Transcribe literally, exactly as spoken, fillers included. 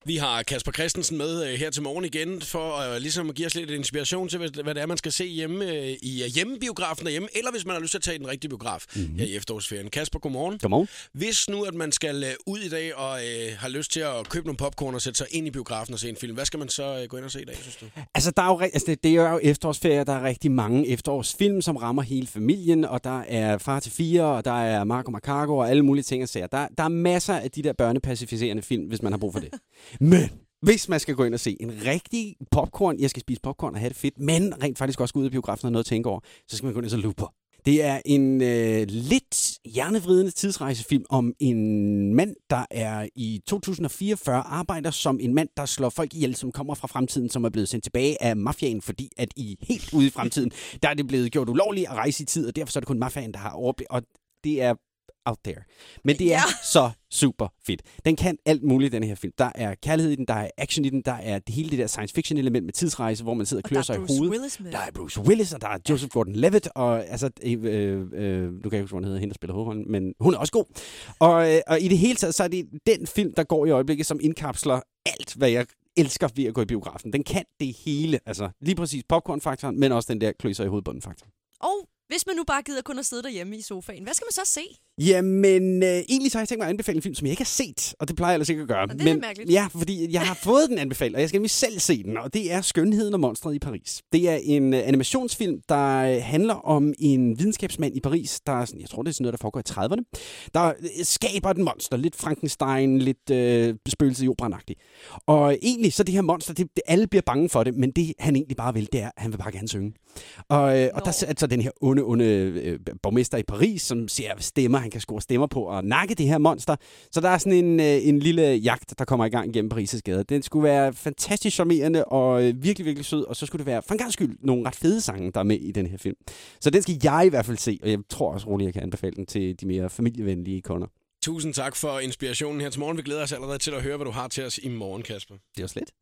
Vi har Kasper Christensen med øh, her til morgen igen, for øh, ligesom at give os lidt inspiration til, hvad, hvad det er, man skal se hjemme øh, i hjemmebiografen derhjemme, eller hvis man har lyst til at tage den rigtige biograf mm-hmm. her i efterårsferien. Kasper, godmorgen. Godmorgen. Hvis nu, at man skal øh, ud i dag og øh, har lyst til at købe nogle popcorn og sætte sig ind i biografen og se en film, hvad skal man så øh, gå ind og se i dag, synes du? Altså, der er jo, altså det, det er jo efterårsferie, der er rigtig mange efterårsfilm, som rammer hele familien, og der er Far til fire, og der er Marco Macaco og alle mulige ting at se. Der, der er masser af de der børnepacificerende film, hvis man har brug for det. Men hvis man skal gå ind og se en rigtig popcorn, jeg skal spise popcorn og have det fedt, men rent faktisk også gå ud af biografen og noget at tænke over, så skal man gå ind og se Looper. Det er en øh, lidt hjernevridende tidsrejsefilm om en mand, der er i to tusind fireogfyrre arbejder som en mand, der slår folk ihjel, som kommer fra fremtiden, som er blevet sendt tilbage af mafiaen, fordi at i helt ude i fremtiden, der er det blevet gjort ulovligt at rejse i tid, og derfor så er det kun mafiaen, der har overblik, og det er out there. Men det er ja. så super fedt. Den kan alt muligt, den her film. Der er kærlighed i den, der er action i den, der er det hele det der science fiction element med tidsrejse, hvor man sidder og klør sig i hovedet. Willis der er Bruce Willis, og der er Joseph Gordon-Levitt, og altså, øh, øh, nu kan jeg ikke huske, hvad hun hedder, hende, der spiller hovedrollen, men hun er også god. Og, øh, og i det hele taget, så er det den film, der går i øjeblikket, som indkapsler alt, hvad jeg elsker ved at gå i biografen. Den kan det hele, altså lige præcis popcorn-faktoren, men også den der klø sig i hovedbunden-faktor. Og hvis man nu bare gider kun at sidde derhjemme i sofaen, hvad skal man så se? Jamen, øh, egentlig så har jeg tænkt mig at anbefale en film, som jeg ikke har set, og det plejer jeg ellers ikke at gøre. Og det er men, mærkeligt. Ja, fordi jeg har fået den anbefalet, og jeg skal nemlig selv se den, og det er Skønheden og monstret i Paris. Det er en øh, animationsfilm, der øh, handler om en videnskabsmand i Paris, der er sådan, jeg tror, det er sådan noget, der foregår i trediverne, der øh, skaber et monster, lidt Frankenstein, lidt øh, spøgelse i operanagtigt. Og øh, egentlig så det her monster, det, det, alle bliver bange for det, men det han egentlig bare vil, det er, at han vil bare gerne synge. Og, øh, og der er altså den her onde, onde øh, borgmester i Paris, som ser stemmer, han kan score stemmer på og nakke det her monster. Så der er sådan en, øh, en lille jagt, der kommer i gang gennem Paris' gader. Den skulle være fantastisk charmerende og øh, virkelig, virkelig sød, og så skulle det være for en gangs skyld nogle ret fede sange, der er med i den her film. Så den skal jeg i hvert fald se, og jeg tror også roligt, jeg kan anbefale den til de mere familievenlige kunder. Tusind tak for inspirationen her til morgen. Vi glæder os allerede til at høre, hvad du har til os i morgen, Kasper. Det var slet.